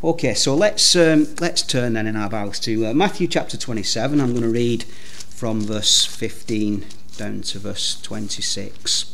Okay, so let's turn then in our Bibles to Matthew chapter 27. I'm going to read from verse 15 down to verse 26.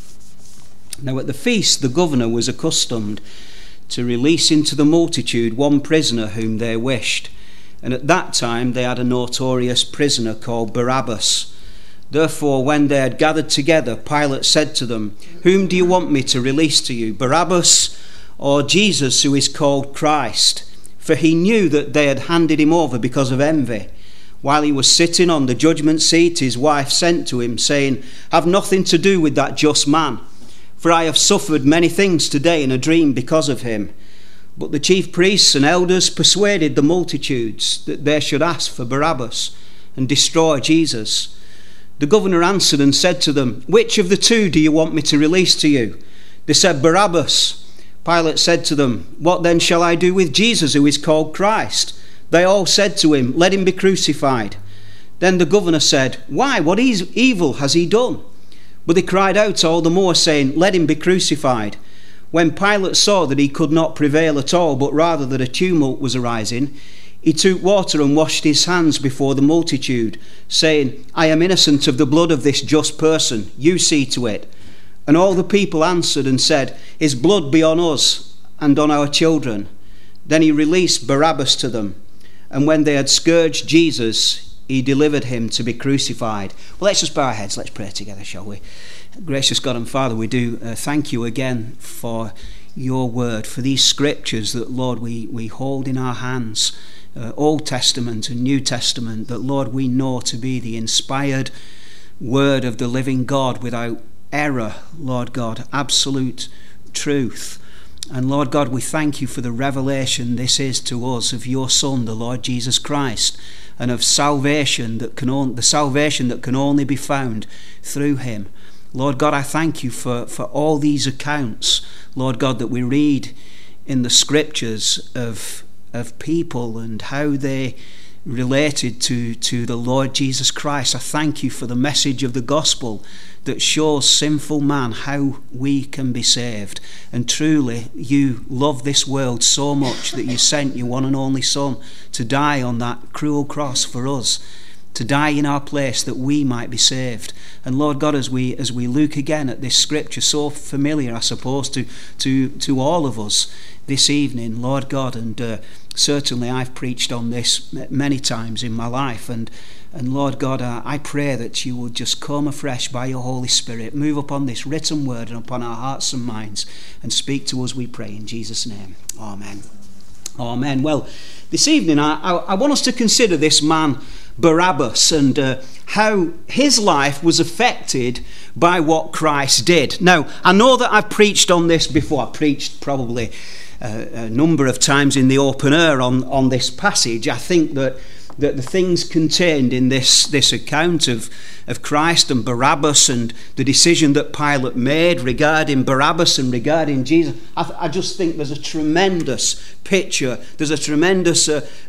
Now at the feast the governor was accustomed to release into the multitude one prisoner whom they wished, and at that time they had a notorious prisoner called Barabbas. Therefore when they had gathered together, Pilate said to them, "Whom do you want me to release to you, Barabbas or Jesus, who is called Christ?" For he knew that they had handed him over because of envy. While he was sitting on the judgment seat, his wife sent to him, saying, "Have nothing to do with that just man, for I have suffered many things today in a dream because of him." But the chief priests and elders persuaded the multitudes that they should ask for Barabbas and destroy Jesus. The governor answered and said to them, "Which of the two do you want me to release to you?" They said, "Barabbas." Pilate said to them, "What then shall I do with Jesus, who is called Christ?" They all said to him, "Let him be crucified." Then the governor said, "Why? What evil has he done?" But they cried out all the more, saying, "Let him be crucified." When Pilate saw that he could not prevail at all, but rather that a tumult was arising, he took water and washed his hands before the multitude, saying, "I am innocent of the blood of this just person. You see to it." And all the people answered and said, "His blood be on us and on our children." Then he released Barabbas to them. And when they had scourged Jesus, he delivered him to be crucified. Well, let's just bow our heads. Let's pray together, shall we? Gracious God and Father, we do thank you again for your word, for these scriptures that, Lord, we hold in our hands, Old Testament and New Testament, that, Lord, we know to be the inspired word of the living God without error, Lord God, absolute truth. And Lord God, we thank you for the revelation this is to us of your Son, the Lord Jesus Christ, and of salvation that can only be found through him. Lord God, I thank you for all these accounts, Lord God, that we read in the scriptures of people and how they related to the Lord Jesus Christ. I thank you for the message of the gospel that shows sinful man how we can be saved. And truly, you love this world so much that you sent your one and only Son to die on that cruel cross for us, to die in our place that we might be saved. And Lord God, as we look again at this scripture, so familiar, I suppose, to all of us this evening, Lord God, and certainly I've preached on this many times in my life, and Lord God, I pray that you would just come afresh by your Holy Spirit, move upon this written word and upon our hearts and minds, and speak to us, we pray, in Jesus' name. Amen. Amen. Well, this evening I want us to consider this man Barabbas and how his life was affected by what Christ did. Now, I know that I've preached on this before. I preached probably a number of times in the open air on this passage. I think that the things contained in this account of Christ and Barabbas and the decision that Pilate made regarding Barabbas and regarding Jesus, I just think there's a tremendous picture, there's a tremendous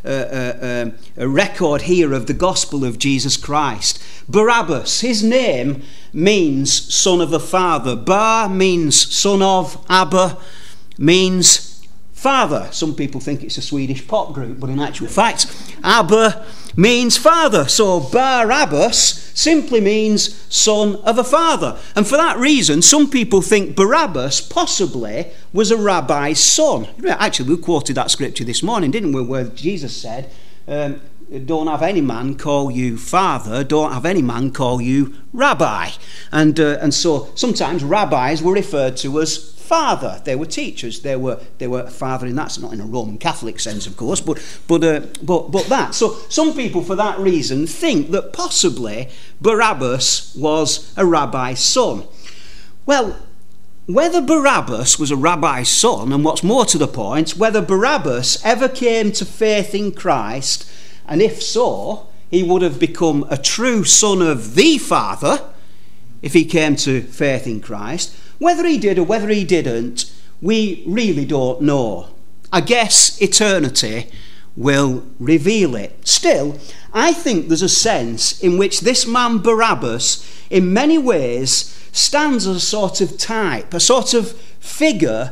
a record here of the gospel of Jesus Christ. Barabbas, his name means son of a father. Bar means son of, Abba means father. Some people think it's a Swedish pop group, but in actual fact, Abba means father. So Barabbas simply means son of a father. And for that reason, some people think Barabbas possibly was a rabbi's son. Actually, we quoted that scripture this morning, didn't we, where Jesus said, don't have any man call you father, don't have any man call you rabbi. And so sometimes rabbis were referred to as father. They were teachers. They were father in that's not in a Roman Catholic sense, of course, but that. So some people, for that reason, think that possibly Barabbas was a rabbi's son. Well, whether Barabbas was a rabbi's son, and what's more to the point, whether Barabbas ever came to faith in Christ, and if so, he would have become a true son of the Father if he came to faith in Christ. Whether he did or whether he didn't, we really don't know. I guess eternity will reveal it. Still, I think there's a sense in which this man Barabbas, in many ways, stands as a sort of type, a sort of figure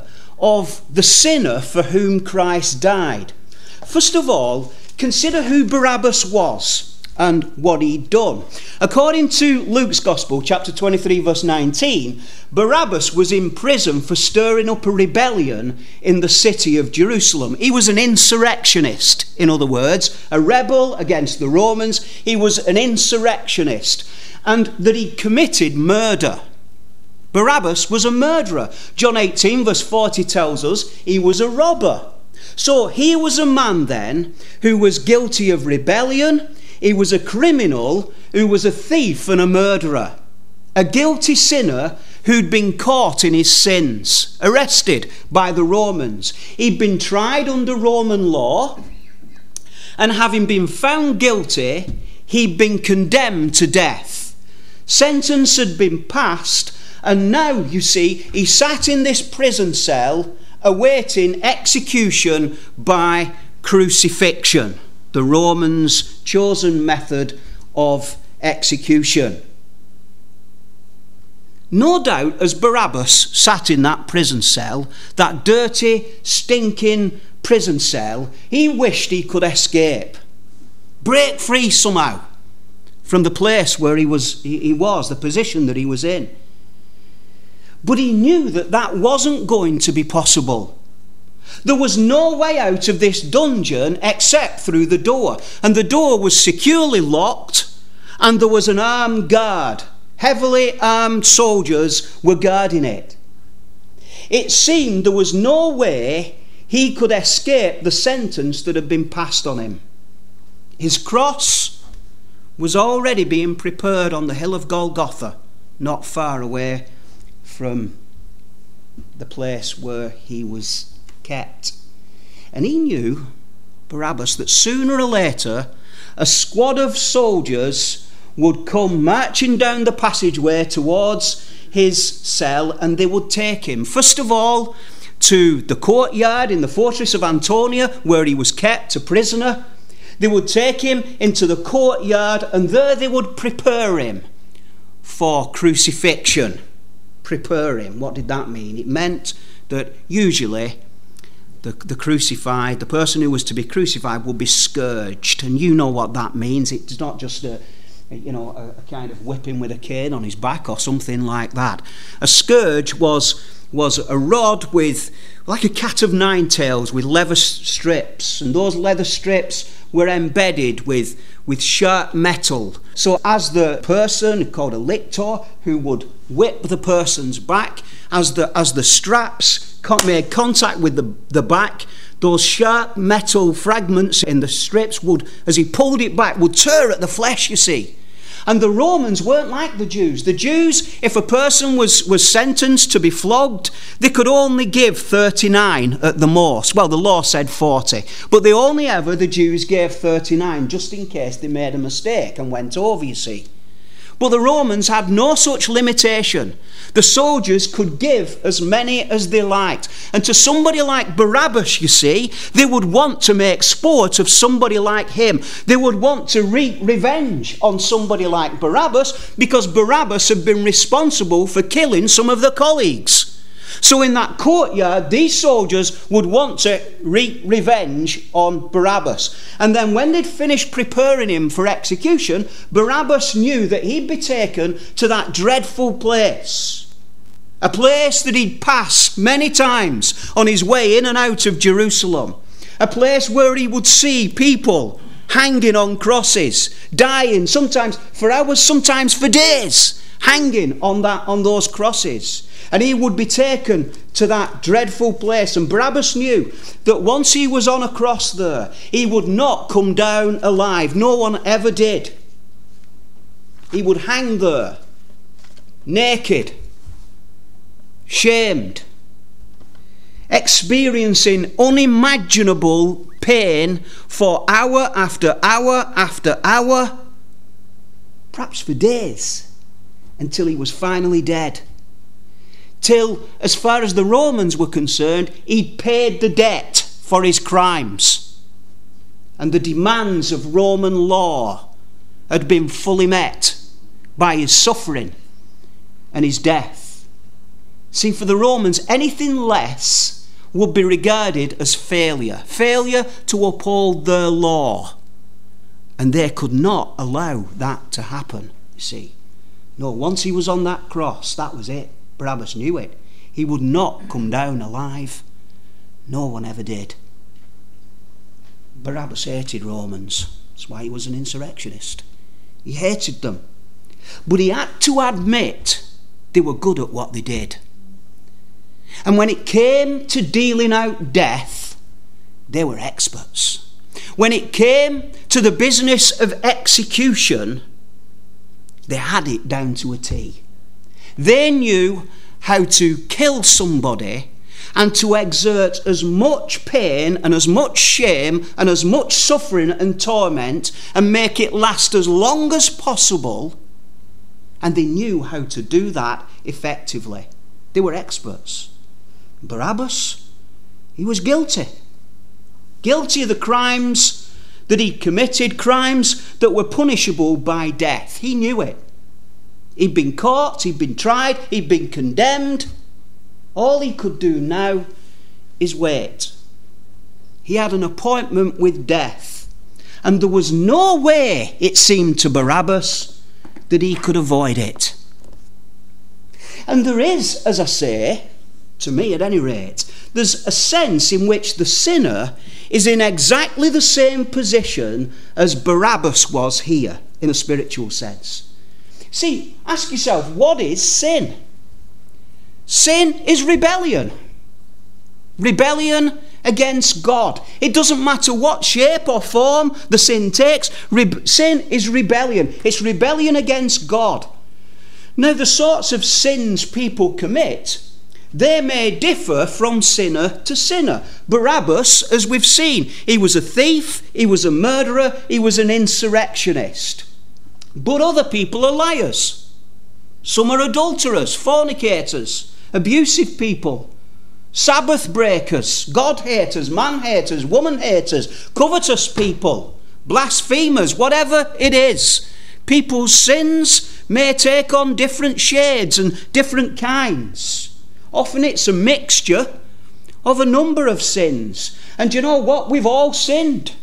of the sinner for whom Christ died. First of all, consider who Barabbas was and what he'd done. According to Luke's Gospel, chapter 23, verse 19, Barabbas was in prison for stirring up a rebellion in the city of Jerusalem. He was an insurrectionist, in other words, a rebel against the Romans. He was an insurrectionist, and that he committed murder. Barabbas was a murderer. John 18, verse 40 tells us he was a robber. So he was a man then who was guilty of rebellion. He was a criminal who was a thief and a murderer. A guilty sinner who'd been caught in his sins, arrested by the Romans. He'd been tried under Roman law, and having been found guilty, he'd been condemned to death. Sentence had been passed, and now, you see, he sat in this prison cell awaiting execution by crucifixion, the Romans' chosen method of execution. No doubt, as Barabbas sat in that prison cell, that dirty, stinking prison cell, he wished he could escape, break free somehow from the place where he was, the position that he was in. But he knew that that wasn't going to be possible. There was no way out of this dungeon except through the door. And the door was securely locked, and there was an armed guard. Heavily armed soldiers were guarding it. It seemed there was no way he could escape the sentence that had been passed on him. His cross was already being prepared on the hill of Golgotha, not far away from the place where he was kept. And he knew, Barabbas, that sooner or later a squad of soldiers would come marching down the passageway towards his cell, and they would take him, first of all, to the courtyard in the fortress of Antonia, where he was kept a prisoner. They would take him into the courtyard, and there they would prepare him for crucifixion. Prepare him. What did that mean? It meant that usually the crucified, the person who was to be crucified, would be scourged, and you know what that means. It's not just a kind of whipping with a cane on his back or something like that. A scourge was a rod with, like a cat of nine tails, with leather strips, and those leather strips were embedded with sharp metal. So as the person, called a lictor, who would whip the person's back, as the straps made contact with the back, those sharp metal fragments in the strips would, as he pulled it back, would tear at the flesh, you see. And the Romans weren't like the Jews. The Jews, if a person was sentenced to be flogged, they could only give 39 at the most. Well, the law said 40. But the Jews gave 39, just in case they made a mistake and went over, you see. But the Romans had no such limitation. The soldiers could give as many as they liked. And to somebody like Barabbas, you see, they would want to make sport of somebody like him. They would want to wreak revenge on somebody like Barabbas, because Barabbas had been responsible for killing some of their colleagues. So in that courtyard, these soldiers would want to wreak revenge on Barabbas. And then when they'd finished preparing him for execution, Barabbas knew that he'd be taken to that dreadful place. A place that he'd passed many times on his way in and out of Jerusalem. A place where he would see people hanging on crosses, dying, sometimes for hours, sometimes for days, hanging on those crosses. And he would be taken to that dreadful place. And Barabbas knew that once he was on a cross there, he would not come down alive. No one ever did. He would hang there, naked, shamed, experiencing unimaginable pain for hour after hour after hour, perhaps for days, until he was finally dead. Till, as far as the Romans were concerned, he'd paid the debt for his crimes. And the demands of Roman law had been fully met by his suffering and his death. See, for the Romans, anything less would be regarded as failure to uphold their law. And they could not allow that to happen, you see. No, once he was on that cross, that was it. Barabbas knew it. He would not come down alive. No one ever did. Barabbas hated Romans. That's why he was an insurrectionist. He hated them. But he had to admit they were good at what they did. And when it came to dealing out death, they were experts. When it came to the business of execution, they had it down to a T. They knew how to kill somebody and to exert as much pain and as much shame and as much suffering and torment and make it last as long as possible. And they knew how to do that effectively. They were experts. Barabbas, he was guilty. Guilty of the crimes that he committed, crimes that were punishable by death. He knew it. He'd been caught, he'd been tried, he'd been condemned. All he could do now is wait. He had an appointment with death, and there was no way, it seemed to Barabbas, that he could avoid it. And there is, as I say, to me at any rate, there's a sense in which the sinner is in exactly the same position as Barabbas was here, in a spiritual sense. See, ask yourself, what is sin? Sin is rebellion. Rebellion against God. It doesn't matter what shape or form the sin takes. Sin is rebellion. It's rebellion against God. Now, the sorts of sins people commit, they may differ from sinner to sinner. Barabbas, as we've seen, he was a thief, he was a murderer, he was an insurrectionist. But other people are liars. Some are adulterers, fornicators, abusive people, Sabbath breakers, God haters, man haters, woman haters, covetous people, blasphemers, whatever it is. People's sins may take on different shades and different kinds. Often it's a mixture of a number of sins. And you know what? We've all sinned.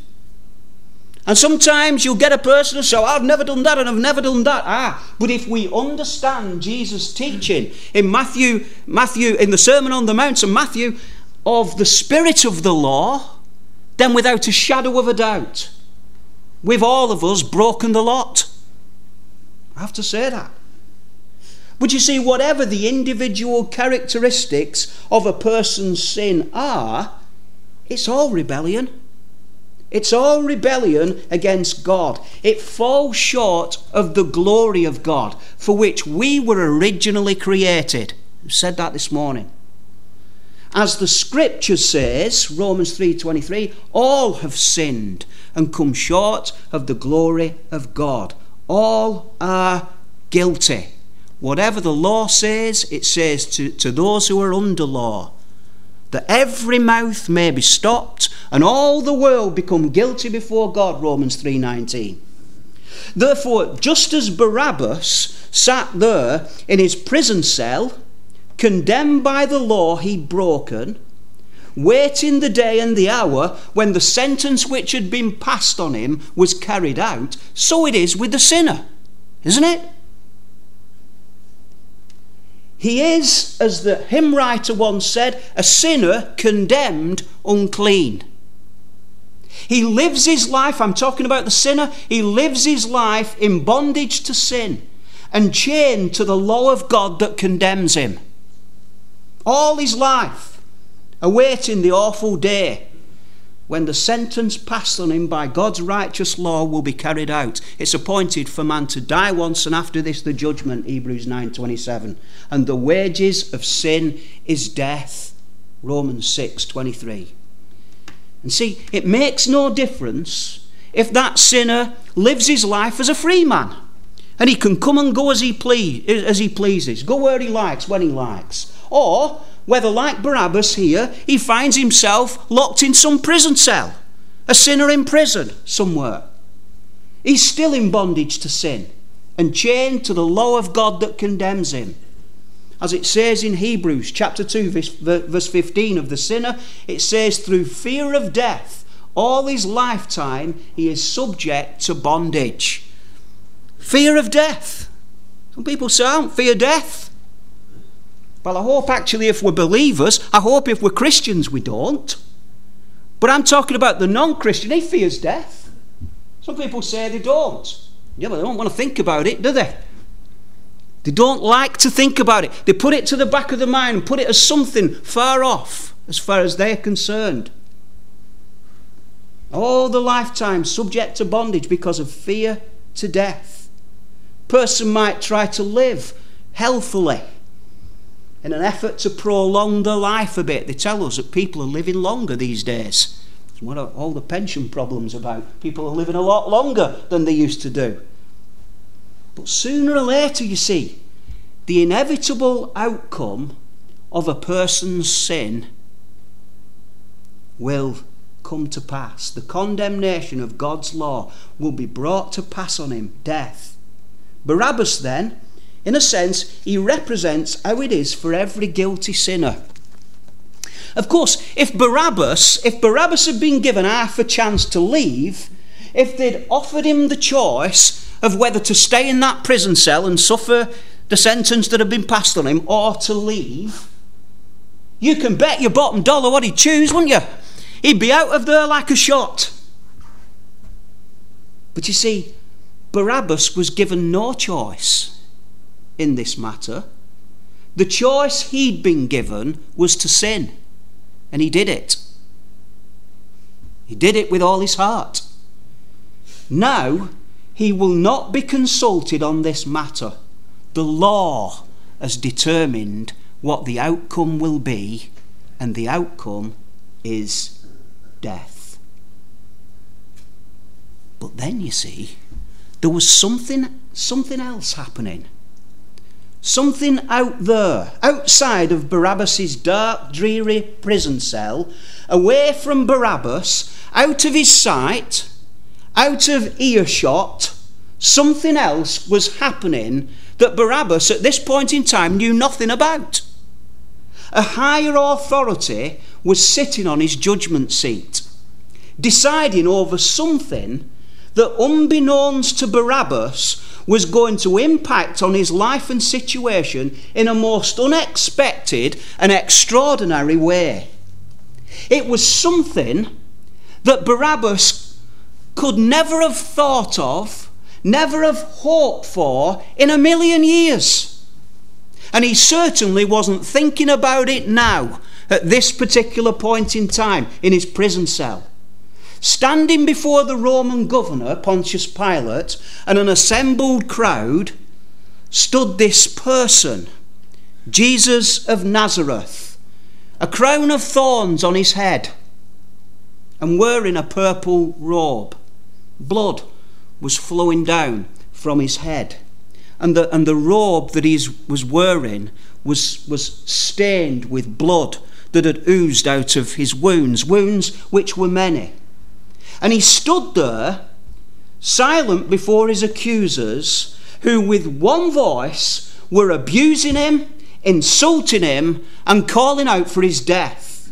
And sometimes you'll get a person who says, I've never done that and I've never done that. But if we understand Jesus' teaching in Matthew, in the Sermon on the Mount of Matthew, of the spirit of the law, then without a shadow of a doubt, we've all of us broken the lot. I have to say that. But you see, whatever the individual characteristics of a person's sin are, it's all rebellion. It's all rebellion against God. It falls short of the glory of God for which we were originally created. I said that this morning. As the scripture says, Romans 3:23, all have sinned and come short of the glory of God. All are guilty. Whatever the law says, it says to those who are under law, that every mouth may be stopped and all the world become guilty before God, Romans 3:19. Therefore, just as Barabbas sat there in his prison cell, condemned by the law he'd broken, waiting the day and the hour when the sentence which had been passed on him was carried out, so it is with the sinner, isn't it? He is, as the hymn writer once said, a sinner condemned unclean. He lives his life, I'm talking about the sinner, he lives his life in bondage to sin and chained to the law of God that condemns him. All his life, awaiting the awful day when the sentence passed on him by God's righteous law will be carried out. It's appointed for man to die once, and after this the judgment, Hebrews 9:27. And the wages of sin is death, Romans 6:23. And see, it makes no difference if that sinner lives his life as a free man, and he can come and go as he pleases, go where he likes, when he likes, or whether, like Barabbas here, he finds himself locked in some prison cell, a sinner in prison somewhere. He's still in bondage to sin and chained to the law of God that condemns him. as it says in Hebrews chapter 2 verse 15 of the sinner, it says, through fear of death, all his lifetime he is subject to bondage. Fear of death. Some people say, I don't fear death. Well, I hope actually if we're believers, I hope if we're Christians we don't. But I'm talking about the non-Christian. He fears death. Some people say they don't. Yeah, but they don't want to think about it, do they? They don't like to think about it. They put it to the back of the mind and put it as something far off as far as they're concerned. All the lifetime subject to bondage because of fear to death. Person might try to live healthily in an effort to prolong their life a bit. They tell us that people are living longer these days. That's what all the pension problems about. People are living a lot longer than they used to do. But sooner or later, you see, the inevitable outcome of a person's sin will come to pass. The condemnation of God's law will be brought to pass on him, death. Barabbas then, in a sense, he represents how it is for every guilty sinner. Of course, if Barabbas had been given half a chance to leave, if they'd offered him the choice of whether to stay in that prison cell and suffer the sentence that had been passed on him or to leave, you can bet your bottom dollar what he'd choose, wouldn't you? He'd be out of there like a shot. But you see, Barabbas was given no choice in this matter. The choice he'd been given was to sin, and he did it. He did it with all his heart. Now, he will not be consulted on this matter. The law has determined what the outcome will be, and the outcome is death. But then, you see, there was something else happening. Something out there, outside of Barabbas's dark, dreary prison cell, away from Barabbas, out of his sight, out of earshot, something else was happening that Barabbas at this point in time knew nothing about. A higher authority was sitting on his judgment seat, deciding over something that, unbeknownst to Barabbas, was going to impact on his life and situation in a most unexpected and extraordinary way. It was something that Barabbas could never have thought of, never have hoped for in a million years. And he certainly wasn't thinking about it now, at this particular point in time, in his prison cell. Standing before the Roman governor, Pontius Pilate, and an assembled crowd, stood this person, Jesus of Nazareth, a crown of thorns on his head, and wearing a purple robe. Blood was flowing down from his head, and the robe that he was wearing was stained with blood that had oozed out of his wounds which were many. And he stood there, silent before his accusers, who with one voice were abusing him, insulting him, and calling out for his death.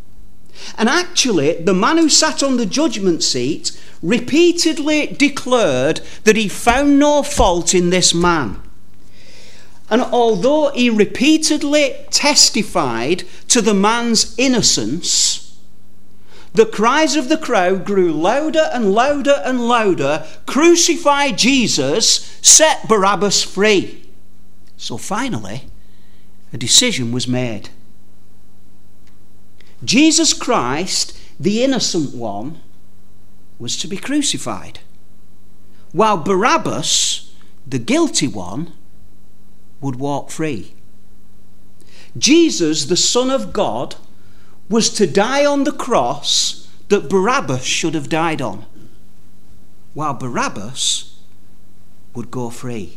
And actually, the man who sat on the judgment seat repeatedly declared that he found no fault in this man. And although he repeatedly testified to the man's innocence, the cries of the crowd grew louder and louder and louder. Crucify Jesus, set Barabbas free. So finally, a decision was made. Jesus Christ, the innocent one, was to be crucified, while Barabbas, the guilty one, would walk free. Jesus, the Son of God, was to die on the cross that Barabbas should have died on, while Barabbas would go free.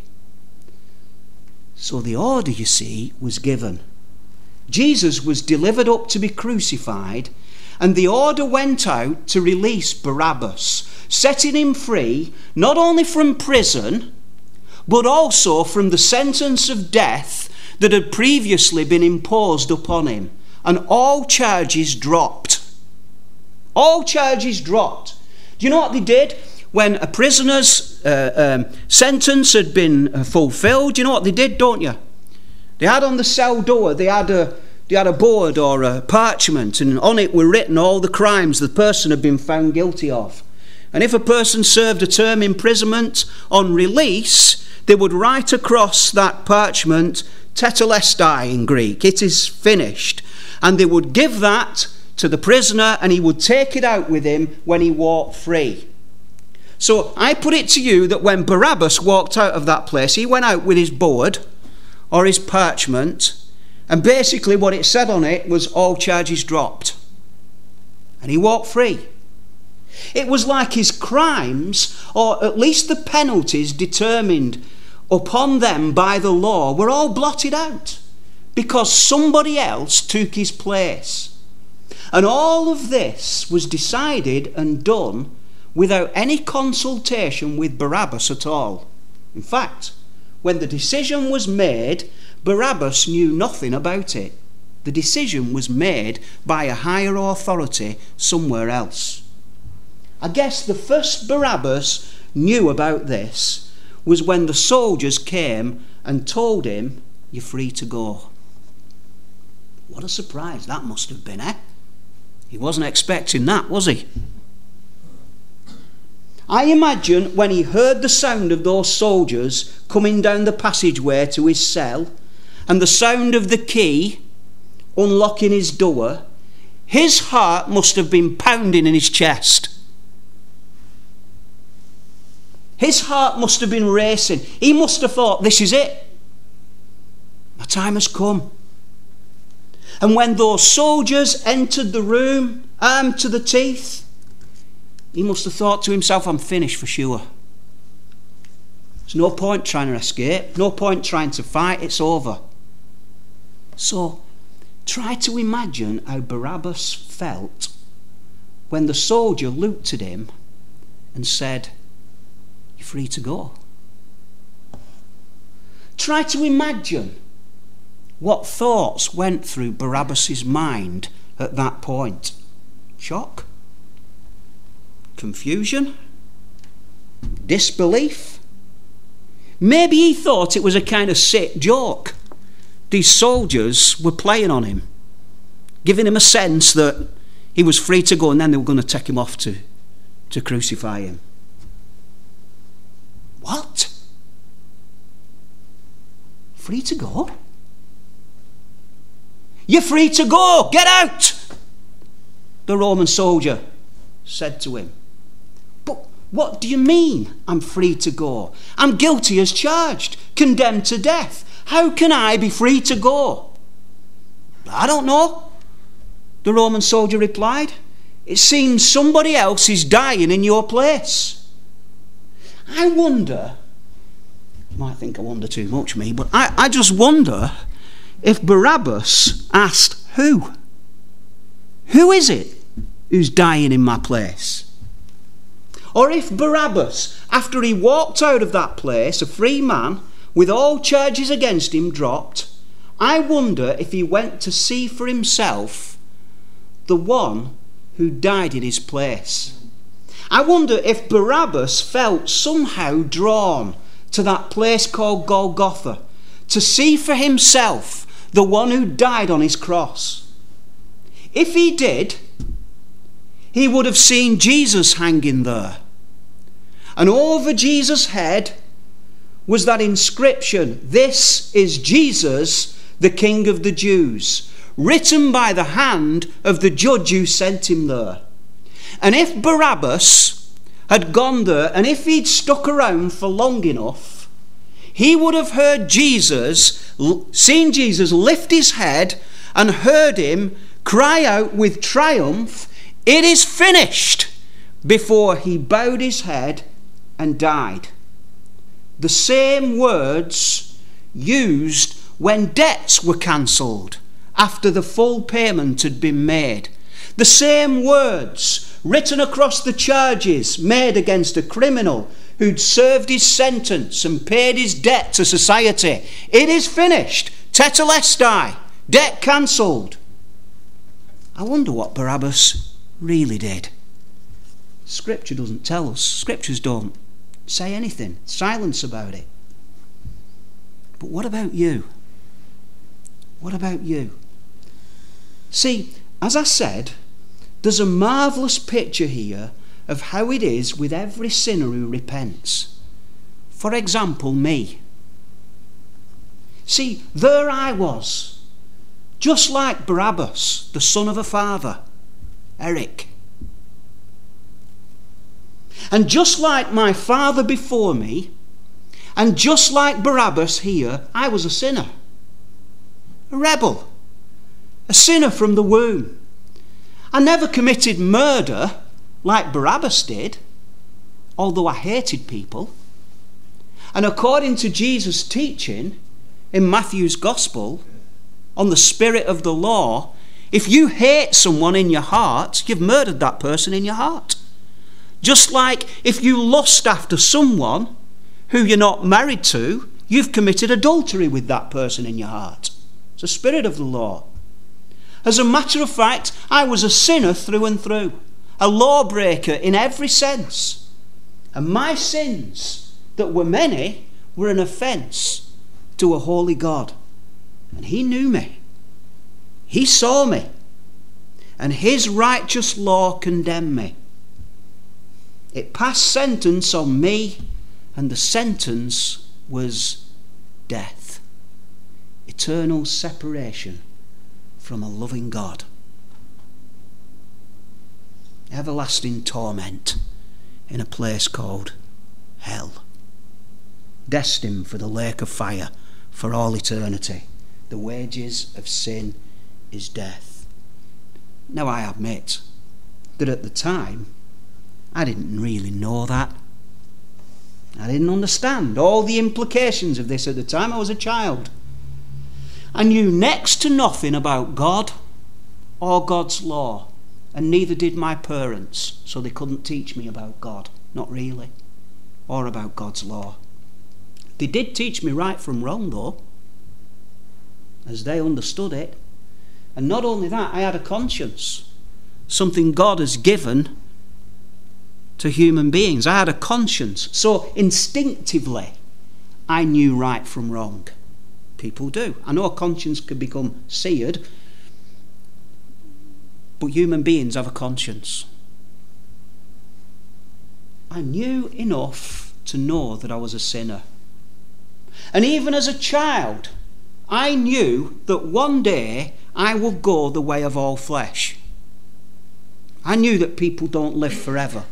So the order, you see, was given. Jesus was delivered up to be crucified, and the order went out to release Barabbas, setting him free not only from prison, but also from the sentence of death that had previously been imposed upon him, and all charges dropped. All charges dropped. Do you know what they did? When a prisoner's sentence had been fulfilled, do you know what they did, don't you? They had on the cell door, they had a board or a parchment, and on it were written all the crimes the person had been found guilty of. And if a person served a term imprisonment, on release, they would write across that parchment, tetelestai in Greek, it is finished. And they would give that to the prisoner, and he would take it out with him when he walked free. So I put it to you that when Barabbas walked out of that place, he went out with his board or his parchment, and basically what it said on it was all charges dropped. And he walked free. It was like his crimes, or at least the penalties determined upon them by the law, were all blotted out because somebody else took his place. And all of this was decided and done without any consultation with Barabbas at all. In fact, when the decision was made, Barabbas knew nothing about it. The decision was made by a higher authority somewhere else. I guess the first Barabbas knew about this was when the soldiers came and told him, "You're free to go." What a surprise that must have been, eh? He wasn't expecting that, was he? I imagine when he heard the sound of those soldiers coming down the passageway to his cell, and the sound of the key unlocking his door, his heart must have been pounding in his chest. His heart must have been racing. He must have thought, this is it. My time has come. And when those soldiers entered the room, armed to the teeth, he must have thought to himself, I'm finished for sure. There's no point trying to escape, no point trying to fight, it's over. So, try to imagine how Barabbas felt when the soldier looked at him and said, "You're free to go." Try to imagine what thoughts went through Barabbas's mind at that point. Shock? Confusion? Disbelief? Maybe he thought it was a kind of sick joke. These soldiers were playing on him, giving him a sense that he was free to go, and then they were going to take him off to crucify him. What? Free to go? You're free to go! Get out! The Roman soldier said to him. But what do you mean, I'm free to go? I'm guilty as charged, condemned to death. How can I be free to go? I don't know, the Roman soldier replied. It seems somebody else is dying in your place. I wonder, you might think I wonder too much, me, but I just wonder if Barabbas asked who? Who is it who's dying in my place? Or if Barabbas, after he walked out of that place, a free man, with all charges against him dropped, I wonder if he went to see for himself the one who died in his place. I wonder if Barabbas felt somehow drawn to that place called Golgotha, to see for himself the one who died on his cross. If he did, he would have seen Jesus hanging there. And over Jesus' head was that inscription, "This is Jesus, the King of the Jews," written by the hand of the judge who sent him there. And if Barabbas had gone there, and if he'd stuck around for long enough, he would have heard Jesus, seen Jesus lift his head and heard him cry out with triumph, "It is finished," before he bowed his head and died. The same words used when debts were cancelled after the full payment had been made. The same words written across the charges made against a criminal who'd served his sentence and paid his debt to society. It is finished. Tetelestai, debt cancelled. I wonder what Barabbas really did. Scripture doesn't tell us. Scriptures don't say anything. Silence about it. But what about you? What about you? See, as I said, there's a marvellous picture here of how it is with every sinner who repents. For example, me. See, there I was, just like Barabbas, the son of a father, Eric. And just like my father before me, and just like Barabbas here, I was a sinner. A rebel. A sinner from the womb. I never committed murder like Barabbas did, although I hated people. And according to Jesus' teaching in Matthew's Gospel on the spirit of the law, if you hate someone in your heart, you've murdered that person in your heart. Just like if you lust after someone who you're not married to, you've committed adultery with that person in your heart. It's the spirit of the law. As a matter of fact, I was a sinner through and through, a lawbreaker in every sense. And my sins, that were many, were an offence to a holy God. And he knew me. He saw me. And his righteous law condemned me. It passed sentence on me, and the sentence was death. Eternal separation from a loving God. Everlasting torment in a place called hell. Destined for the lake of fire for all eternity. The wages of sin is death. Now I admit that at the time I didn't really know that. I didn't understand all the implications of this at the time. I was a child. I knew next to nothing about God or God's law, and neither did my parents, so they couldn't teach me about God, not really, or about God's law. They did teach me right from wrong though, as they understood it. And not only that, I had a conscience, something God has given to human beings. I had a conscience, so instinctively I knew right from wrong. People do. I know a conscience can become seared, but human beings have a conscience. I knew enough to know that I was a sinner. And even as a child, I knew that one day I would go the way of all flesh. I knew that people don't live forever.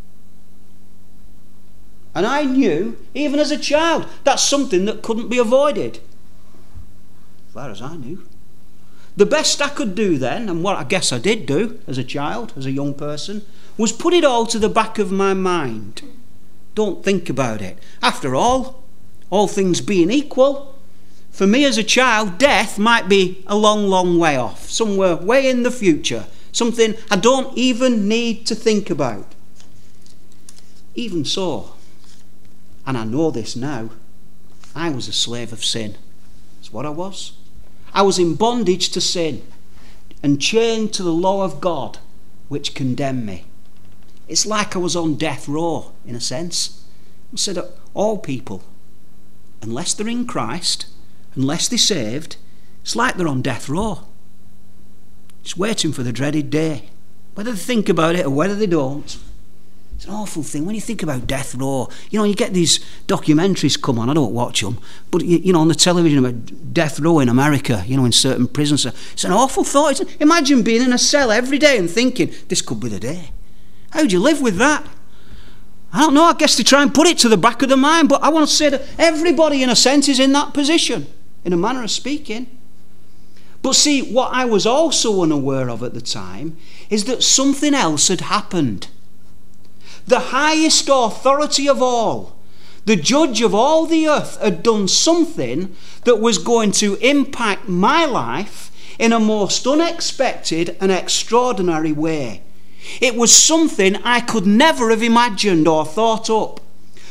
And I knew, even as a child, that's something that couldn't be avoided. As far as I knew. The best I could do then, and what I guess I did do as a child, as a young person, was put it all to the back of my mind. Don't think about it. After all things being equal, for me as a child, death might be a long, long way off, somewhere way in the future, something I don't even need to think about. Even so, and I know this now, I was a slave of sin. That's what I was. I was in bondage to sin and chained to the law of God, which condemned me. It's like I was on death row, in a sense. I said that all people, unless they're in Christ, unless they're saved, it's like they're on death row. Just waiting for the dreaded day. Whether they think about it or whether they don't. It's an awful thing when you think about death row. You know, you get these documentaries come on, I don't watch them, but you know, on the television about death row in America, you know, in certain prisons. It's an awful thought. Imagine being in a cell every day and thinking, this could be the day. How do you live with that? I don't know, I guess they try and put it to the back of the mind, but I want to say that everybody in a sense is in that position, in a manner of speaking. But see, what I was also unaware of at the time is that something else had happened. The highest authority of all, the judge of all the earth, had done something that was going to impact my life in a most unexpected and extraordinary way. It was something I could never have imagined or thought up.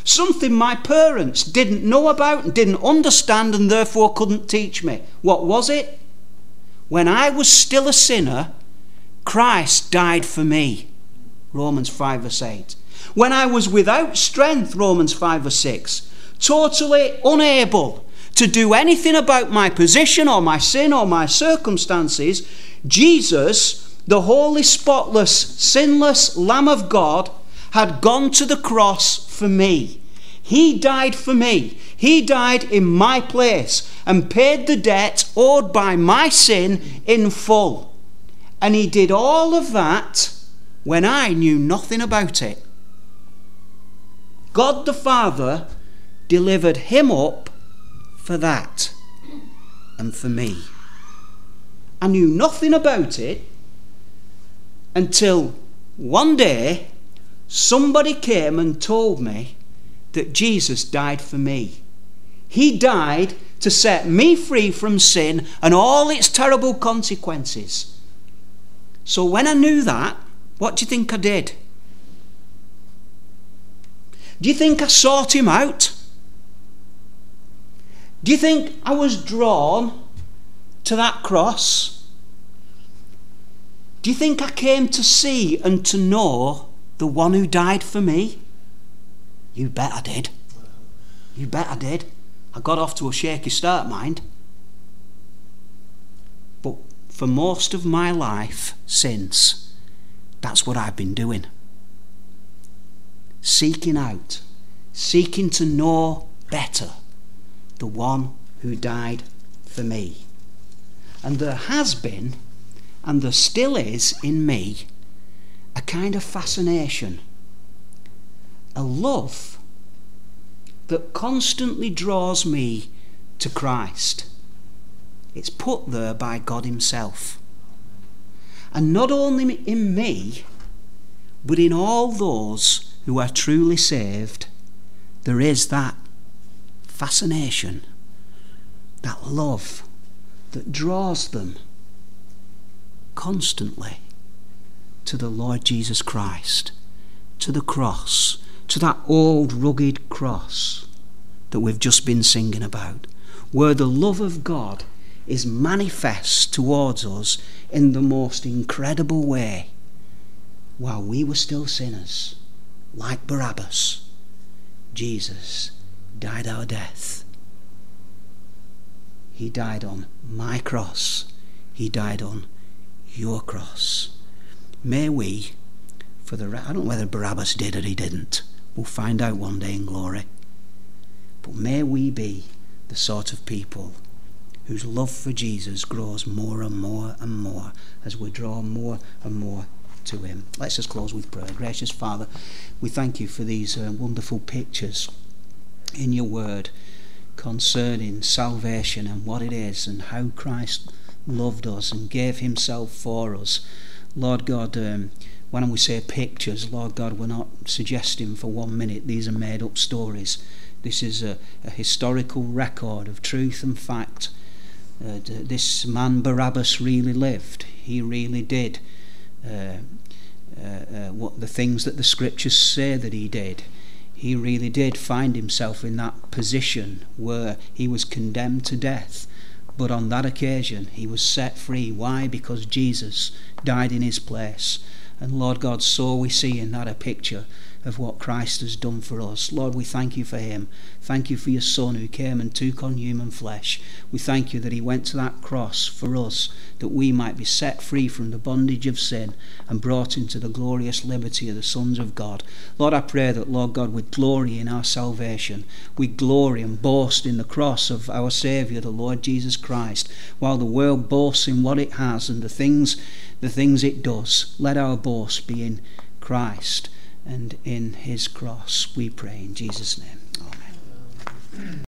Something my parents didn't know about and didn't understand and therefore couldn't teach me. What was it? When I was still a sinner, Christ died for me. Romans 5 verse 8. When I was without strength, Romans 5 verse 6, totally unable to do anything about my position or my sin or my circumstances, Jesus, the holy, spotless, sinless Lamb of God, had gone to the cross for me. He died for me. He died in my place and paid the debt owed by my sin in full. And he did all of that when I knew nothing about it. God the Father delivered him up for that and for me. I knew nothing about it until one day somebody came and told me that Jesus died for me. He died to set me free from sin and all its terrible consequences. So when I knew that, what do you think I did? Do you think I sought him out? Do you think I was drawn to that cross? Do you think I came to see and to know the one who died for me? You bet I did. You bet I did. I got off to a shaky start, mind. But for most of my life since, that's what I've been doing. Seeking out, seeking to know better the one who died for me. And there has been, and there still is in me, a kind of fascination, a love that constantly draws me to Christ. It's put there by God himself. And not only in me, but in all those who are truly saved, there is that fascination, that love that draws them constantly to the Lord Jesus Christ, to the cross, to that old rugged cross that we've just been singing about, where the love of God is manifest towards us in the most incredible way. While we were still sinners, like Barabbas, Jesus died our death. He died on my cross. He died on your cross. May we, I don't know whether Barabbas did or he didn't. We'll find out one day in glory. But may we be the sort of people whose love for Jesus grows more and more and more as we draw more and more to him. Let's just close with prayer. Gracious Father, we thank you for these wonderful pictures in your word concerning salvation and what it is and how Christ loved us and gave himself for us. Lord God, when we say pictures, Lord God, we're not suggesting for 1 minute these are made up stories. This is a historical record of truth and fact. This man Barabbas really lived. He really did what the things that the scriptures say that he did. He really did find himself in that position where he was condemned to death. But on that occasion he was set free. Why? Because Jesus died in his place. And Lord God, so we see in that a picture of what Christ has done for us. Lord, we thank you for him. Thank you for your Son who came and took on human flesh. We thank you that he went to that cross for us, that we might be set free from the bondage of sin and brought into the glorious liberty of the sons of God. Lord, I pray that, Lord God, we glory in our salvation. We glory and boast in the cross of our Saviour, the Lord Jesus Christ, while the world boasts in what it has and the things it does. Let our boast be in Christ and in his cross, we pray in Jesus' name. Amen.